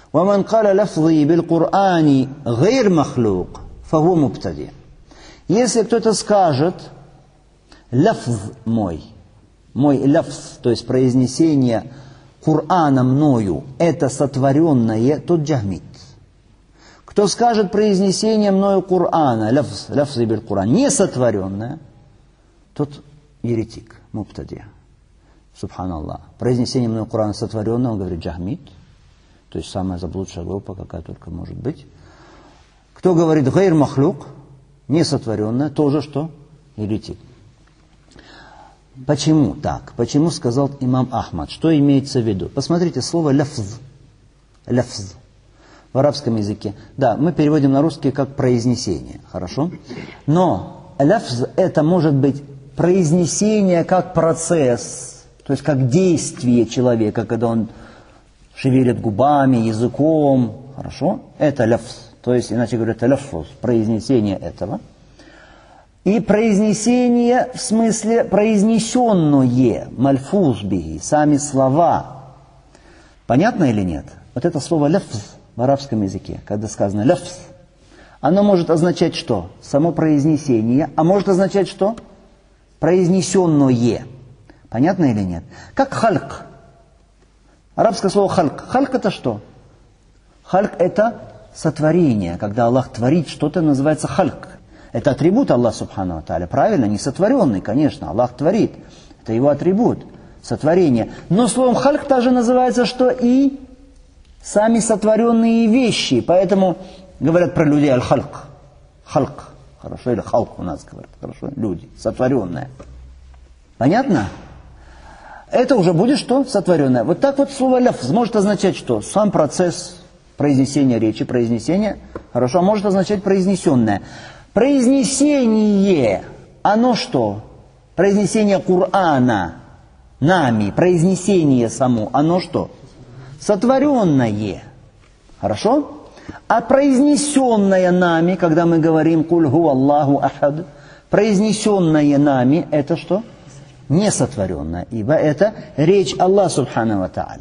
وَمَنْ قَالَ لَفْظِي بِالْقُرْآنِ غَيْرْ مَخْلُوق فَهُوَ مُبْتَدِعٌ. Если кто-то скажет, лафз мой лафз, то есть произнесение Кур'ана мною, это сотворенное, тот джахмит. Кто скажет произнесение мною Кур'ана, лафз биль Кур'ан, не сотворенное, тот еретик, мубтади. Субханаллах. Произнесение мною Кур'ана сотворенное, он говорит джахмит, то есть самая заблудшая группа, какая только может быть. Кто говорит гайр махлюк, не сотворенное, тоже что? Еретик. Почему так? Почему сказал имам Ахмад? Что имеется в виду? Посмотрите, слово лафз. Лафз. В арабском языке. Да, мы переводим на русский как произнесение. Хорошо? Но лафз это может быть произнесение как процесс, то есть как действие человека, когда он шевелит губами, языком. Хорошо? Это лафз. То есть, иначе говоря, это лафз. Произнесение этого. И произнесение, в смысле произнесенное, мальфуз бихи, сами слова. Понятно или нет? Вот это слово лафз в арабском языке, когда сказано лафз, оно может означать что? Само произнесение, а может означать что? Произнесенное. Понятно или нет? Как хальк. Арабское слово хальк. Хальк это что? Хальк это сотворение. Когда Аллах творит что-то, называется хальк. Это атрибут Аллаха Субхану ва Тааля, правильно? Не сотворенный, конечно, Аллах творит. Это его атрибут, сотворение. Но словом хальк также называется, что и сами сотворенные вещи. Поэтому говорят про людей аль-хальк. Хальк, хорошо, или халк у нас говорят, хорошо, люди, сотворенное. Понятно? Это уже будет что? Сотворенное. Вот так вот слово лафз может означать что? Сам процесс произнесения речи, произнесения, хорошо, а может означать произнесенное. Произнесение, оно что? Произнесение Кур'ана нами, произнесение само, оно что? Сотворенное. Хорошо? А произнесенное нами, когда мы говорим «Куль ху Аллаху ахад», произнесенное нами, это что? Несотворенное, ибо это речь Аллаха Субхану ва Тааля.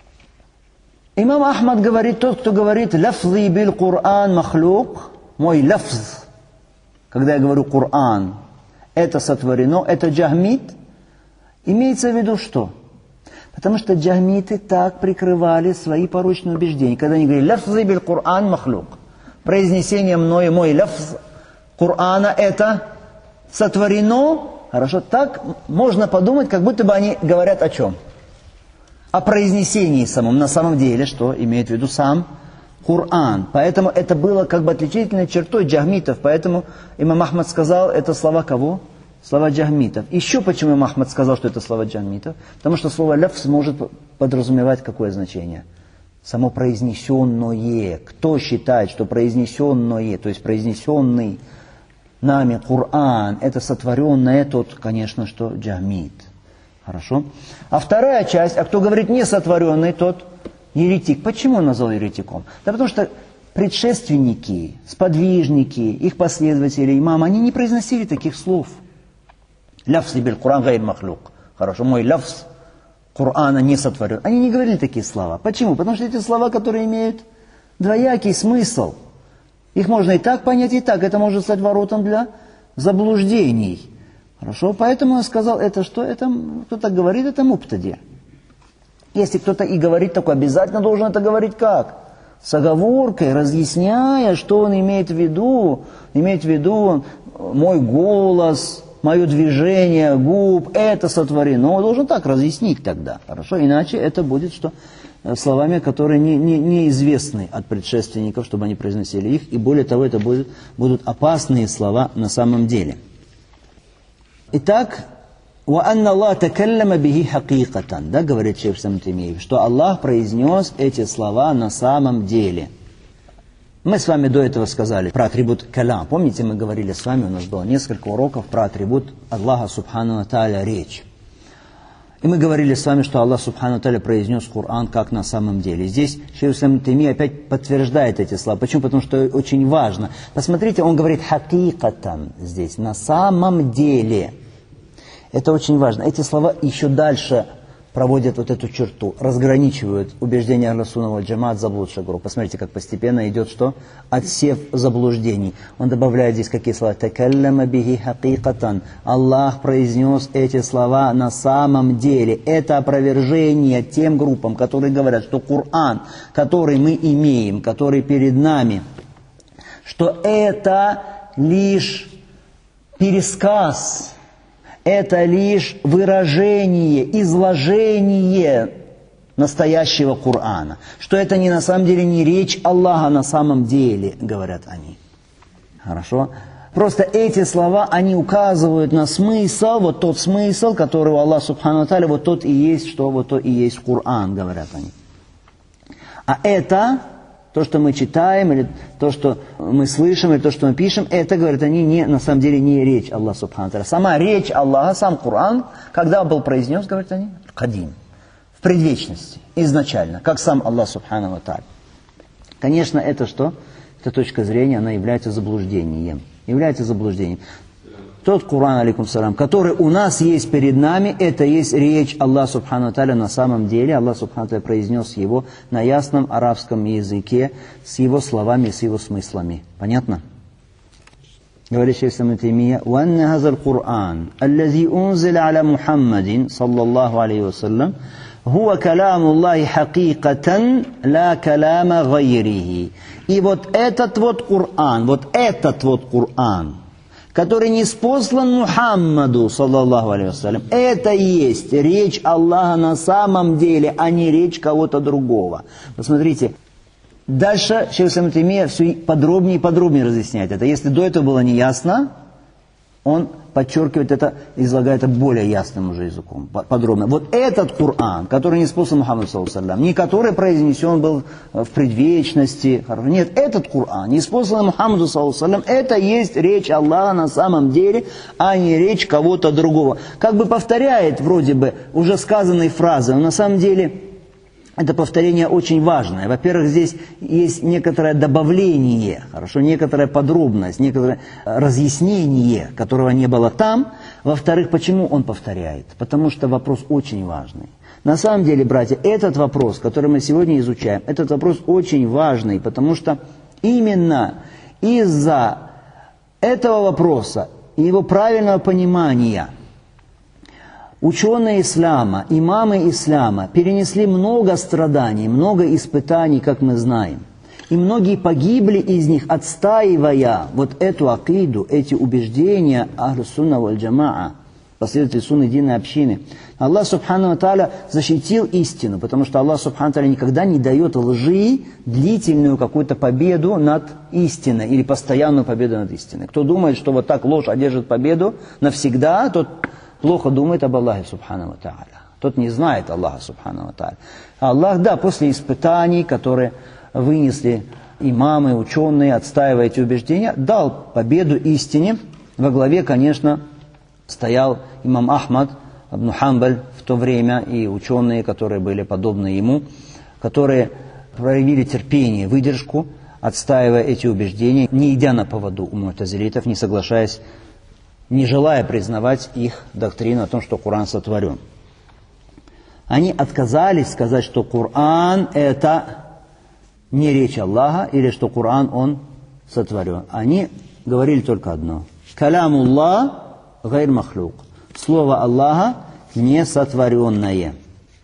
Имам Ахмад говорит, тот, кто говорит «Лафзи биль Кур'ан махлук», мой лафз, когда я говорю Кур'ан, это сотворено, это джахмит, имеется в виду что? Потому что джахмиты так прикрывали свои порочные убеждения. Когда они говорили «Лафзи биль Кур'ан махлук», произнесение мною, мой лафз Кур'ана, это сотворено, хорошо, так можно подумать, как будто бы они говорят о чем? О произнесении самом. На самом деле, что имеет в виду сам Кур'ан. Поэтому это было как бы отличительной чертой джахмитов. Поэтому имам Ахмад сказал, это слова кого? Слова джахмитов. Еще почему имам Ахмад сказал, что это слова джахмитов? Потому что слово лафз может подразумевать какое значение? Само произнесенное. Кто считает, что произнесенное, то есть произнесенный нами Кур'ан, это сотворенное, тот, конечно, что джахмит. Хорошо? А вторая часть, а кто говорит несотворенный, тот еретик. Почему он назвал еретиком? Да потому что предшественники, сподвижники, их последователи, имамы, они не произносили таких слов. Лафз биль Кур'ан гайр махлук. Хорошо, мой лафз Кур'ана не сотворен. Они не говорили такие слова. Почему? Потому что эти слова, которые имеют двоякий смысл. Их можно и так понять, и так. Это может стать воротом для заблуждений. Хорошо, поэтому он сказал, это что? Это, кто так говорит, это мубтади. Если кто-то и говорит такое, обязательно должен это говорить как? С оговоркой, разъясняя, что он имеет в виду. Имеет в виду мой голос, мое движение губ, это сотворено. Он должен так разъяснить тогда. Хорошо, иначе это будет что? Словами, которые неизвестны от предшественников, чтобы они произносили их. И более того, это будут опасные слова на самом деле. Итак, وَأَنَّ اللَّهَ تَكَلَّمَ بِهِ حَقِيقَةً, да, говорит шейх Ислам ибн Таймия, что Аллах произнес эти слова на самом деле. Мы с вами до этого сказали про атрибут калям. Помните, мы говорили с вами, у нас было несколько уроков про атрибут Аллаха Субхану ва Тааля, речь. И мы говорили с вами, что Аллах Субхану ва Тааля произнес Коран как на самом деле. Здесь шейх Ислам ибн Таймия опять подтверждает эти слова. Почему? Потому что очень важно. Посмотрите, он говорит хакикатан здесь, на самом деле. Это очень важно. Эти слова еще дальше проводят вот эту черту, разграничивают убеждения Ахлю-сунна валь джамаа от заблудших групп. Посмотрите, как постепенно идет что? Отсев заблуждений. Он добавляет здесь какие слова? «Такаллама бихи хакикатан». Аллах произнес эти слова на самом деле. Это опровержение тем группам, которые говорят, что Коран, который мы имеем, который перед нами, что это лишь пересказ, это лишь выражение, изложение настоящего Корана. Что это на самом деле не речь Аллаха на самом деле, говорят они. Хорошо? Просто эти слова, они указывают на смысл, вот тот смысл, который у Аллаха Субхану ва Тааля, вот тот и есть, что вот то и есть Коран, говорят они. А это, то, что мы читаем, или то, что мы слышим, или то, что мы пишем, это, говорят они, на самом деле не речь Аллаха Субхану ва Тааля. Сама речь Аллаха, сам Коран, когда был произнес, говорят они, кадим, в предвечности, изначально, как сам Аллах Субхану ва Тааля. Конечно, это что? Эта точка зрения, она является заблуждением. Является заблуждением. Тот Коран, алейкум салам, который у нас есть перед нами, это есть речь Аллаха Субхану ва Тааля на самом деле. Аллах Субхану ва Тааля произнес его на ясном арабском языке, с его словами, с его смыслами. Понятно? Говорит шейх Ибн Таймия: «Ванна хазал Коран, аллази унзила аля Мухаммадин, саллаллаху алейхи вассалям, хуа каляму Аллахи хакикатан, ла каляма гайрихи». И вот этот вот Коран, который ниспослан Мухаммаду, саллаллаху алейхи вассалям, это и есть речь Аллаха на самом деле, а не речь кого-то другого. Посмотрите, дальше шейх Ибн Таймия все подробнее и подробнее разъясняет это. Если до этого было неясно, он подчеркивает это, излагает это более ясным уже языком, подробно. Вот этот Коран, который ниспослан Мухаммаду, саллаллаху алейхи вассалям, не который произнесен был в предвечности, нет, этот Коран, ниспослан Мухаммаду, саллаллаху алейхи вассалям, это есть речь Аллаха на самом деле, а не речь кого-то другого. Как бы повторяет вроде бы уже сказанные фразы, но на самом деле это повторение очень важное. Во-первых, здесь есть некоторое добавление, хорошо, некоторая подробность, некоторое разъяснение, которого не было там. Во-вторых, почему он повторяет? Потому что вопрос очень важный. На самом деле, братья, этот вопрос, который мы сегодня изучаем, этот вопрос очень важный, потому что именно из-за этого вопроса и его правильного понимания ученые ислама, имамы ислама перенесли много страданий, много испытаний, как мы знаем. И многие погибли из них, отстаивая вот эту акиду, эти убеждения Ахлю-сунна валь джамаа, последователи суннединной общины. Аллах Субхану ва Тааля защитил истину, потому что Аллах Субхану ва Тааля никогда не дает лжи длительную какую-то победу над истиной или постоянную победу над истиной. Кто думает, что вот так ложь одержит победу навсегда, тот плохо думает об Аллахе Субхану ва Тааля. Тот не знает Аллаха Субхану ва Тааля. Аллах, да, после испытаний, которые вынесли имамы, ученые, отстаивая эти убеждения, дал победу истине. Во главе, конечно, стоял имам Ахмад ибн Хамбаль в то время, и ученые, которые были подобны ему, которые проявили терпение, выдержку, отстаивая эти убеждения, не идя на поводу у му'тазилитов, не соглашаясь, не желая признавать их доктрину о том, что Коран сотворен. Они отказались сказать, что Коран это не речь Аллаха, или что Коран он сотворен. Они говорили только одно: «Калямуллах гайр махлук». Слово Аллаха не сотворенное.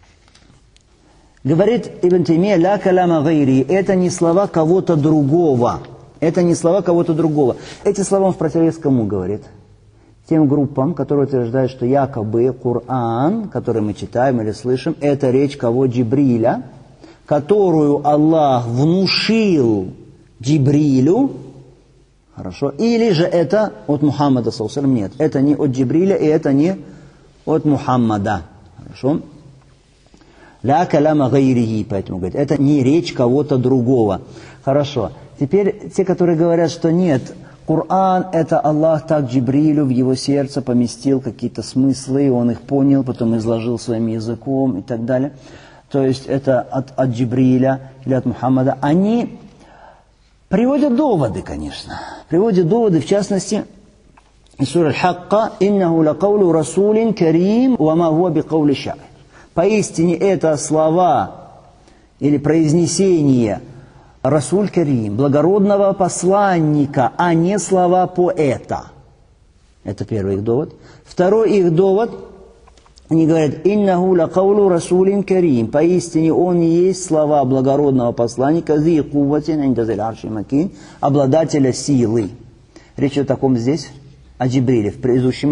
Говорит Ибн Таймия: «Ля каляма гайри». Это не слова кого-то другого. Это не слова кого-то другого. Эти слова он в противовес кому говорит? Тем группам, которые утверждают, что якобы Коран, который мы читаем или слышим, это речь кого? Джибриля, которую Аллах внушил Джибрилю, хорошо, или же это от Мухаммада, саллаллаху алейхи вассалям. Нет, это не от Джибриля и это не от Мухаммада, хорошо. Ля каляма гайрихи, поэтому говорит, это не речь кого-то другого. Хорошо, теперь те, которые говорят, что нет, Коран это Аллах так Джибрилю в его сердце поместил какие-то смыслы, он их понял, потом изложил своим языком и так далее. То есть это от Джибриля или от Мухаммада. Они приводят доводы, конечно. Приводят доводы, в частности, из суры Аль-Хакка: «Иннаху лакаулу расулин карим, ва ма хуа бикаули ша'ир». поистине это слова или произнесение Расуль Карим, благородного посланника, а не слова поэта. Это первый их довод. Второй их довод, они говорят, «Иннаху лакаулу Расулин Карим», поистине он и есть слова благородного посланника, «Зи кувватин индазиль арши макин», обладателя силы. Речь о таком здесь, о Джибриле. В предыдущем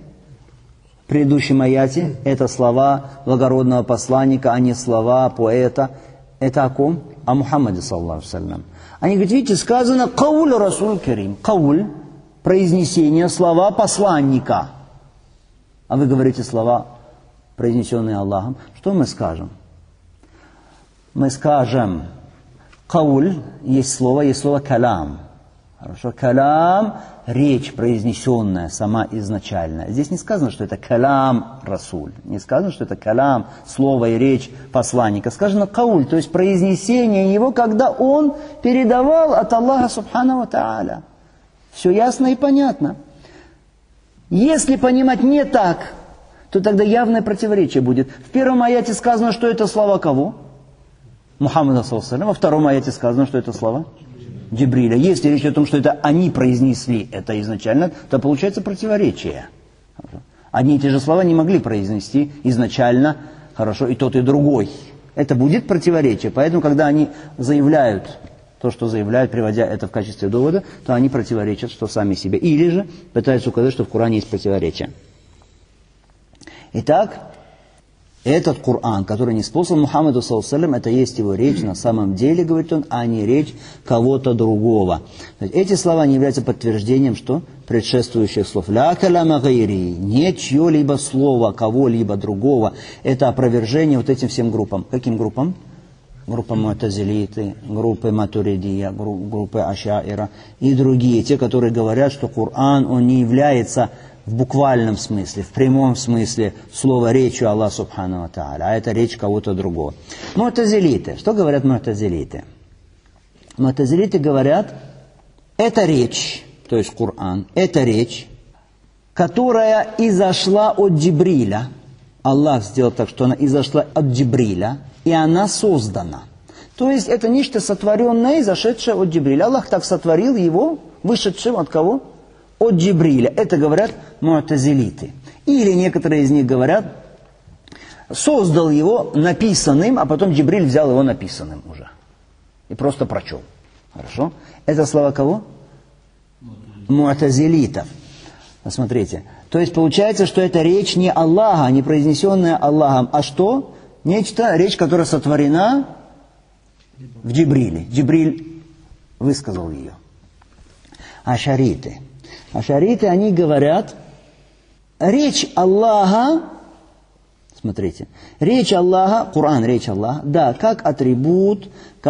аяте это слова благородного посланника, а не слова поэта. Это о ком? О Мухаммаде, саллаллаху алейхи. Они говорят, видите, сказано «Кауль Расуль Карим». Кауль, произнесение, слова посланника. А вы говорите слова, произнесенные Аллахом. Что мы скажем? Мы скажем, кауль, есть слово калам. Хорошо, калам, речь произнесенная, сама изначальная. Здесь не сказано, что это калам Расуль. Не сказано, что это калам, слово и речь посланника. Сказано кауль, то есть произнесение его, когда он передавал от Аллаха субхану ва тааля. Все ясно и понятно. Если понимать не так, то тогда явное противоречие будет. В первом аяте сказано, что это слова кого? Мухаммада, саллаллаху алейхи ва саллям. Во втором аяте сказано, что это слова Джибриля. Если речь о том, что это они произнесли это изначально, то получается противоречие. Одни и те же слова не могли произнести изначально, хорошо, и тот, и другой. Это будет противоречие. Поэтому, когда они заявляют то, что заявляют, приводя это в качестве довода, то они противоречат, что сами себе. Или же пытаются указать, что в Коране есть противоречие. Итак, этот Коран, который ниспослан Мухаммаду, саллаллаху алейхи ва саллям, это есть его речь на самом деле, говорит он, а не речь кого-то другого. Эти слова не являются подтверждением, что предшествующих слов. «Ля каляма гайри», не чье-либо слово кого-либо другого. Это опровержение вот этим всем группам. Каким группам? Группа Му'тазилиты, группы Матуридия, группы Ашаира и другие. Те, которые говорят, что Коран, он не является в буквальном смысле, в прямом смысле слова речью Аллаха субхану ва тааля, а это речь кого-то другого. Му'тазилиты. Что говорят му'тазилиты? Му'тазилиты говорят, это речь, то есть Коран, это речь, которая изошла от Джибриля. Аллах сделал так, что она изошла от Джибриля, и она создана. То есть это нечто сотворенное, изошедшее от Джибриля. Аллах так сотворил его, вышедшим от кого? От Джибриля. Это говорят му'тазилиты. Или некоторые из них говорят, создал его написанным, а потом Джибриль взял его написанным уже. И просто прочел. Хорошо? Это слова кого? Му'тазилитов. Посмотрите. То есть получается, что это речь не Аллаха, не произнесенная Аллахом, а что? Нечто, речь, которая сотворена в Джибриле. Джибриль высказал ее. Ашариты. Ашариты, они говорят, речь Аллаха, смотрите, речь Аллаха, Коран, речь Аллаха, да, как атрибут,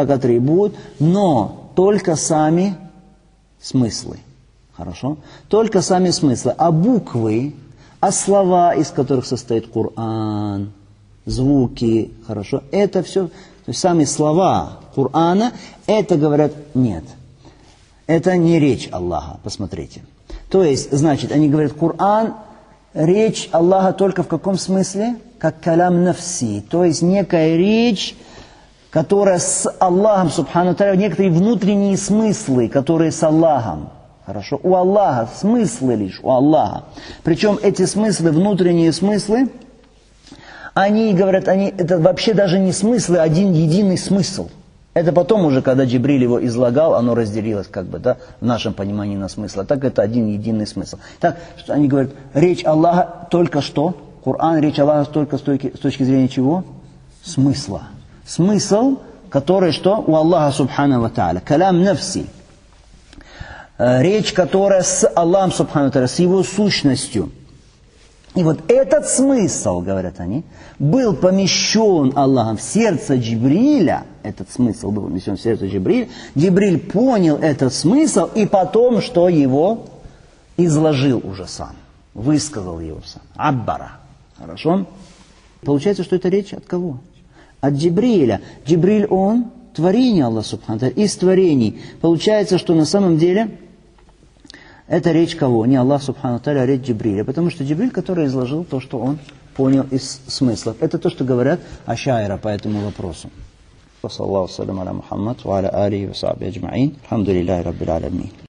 но только сами смыслы. Хорошо? Только сами смыслы. А буквы, а слова, из которых состоит Коран, звуки, хорошо, это все, то есть сами слова Корана, это говорят, нет. Это не речь Аллаха, посмотрите. То есть, значит, они говорят, Коран, речь Аллаха только в каком смысле? Как калям нафси, то есть некая речь, которая с Аллахом, субхану тааля, некоторые внутренние смыслы, которые с Аллахом. Хорошо, у Аллаха смыслы лишь, у Аллаха. Причем эти смыслы, внутренние смыслы, они говорят, это вообще даже не смыслы, а один единый смысл. Это потом уже, когда Джибриль его излагал, оно разделилось как бы, да, в нашем понимании на смысл. А так это один единый смысл. Так, что они говорят, речь Аллаха только что? Коран, речь Аллаха только с точки зрения чего? Смысла. Смысл, который что? У Аллаха субхану ва тааля. Калям нафси. Речь, которая с Аллахом субхану ва тааля, с его сущностью. И вот этот смысл, говорят они, был помещен Аллахом в сердце Джибриля, этот смысл был помещен в сердце Джибриля, Джибриль понял этот смысл и потом, что его изложил уже сам, высказал его сам, аббара. Хорошо? Получается, что это речь от кого? От Джибриля. Джибриль, он творение Аллаха субхану ва тааля, из творений. Получается, что на самом деле это речь кого? Не Аллах субхану ва тааля, а речь Джибриля. Потому что Джибриль, который изложил то, что он понял из смыслов. Это то, что говорят ашаира по этому вопросу. Саллаллаху алейхи ва саллям аля Мухаммад ва аля алихи ва сахбихи аджмаин. Алхамдулиллахи раббил алямин.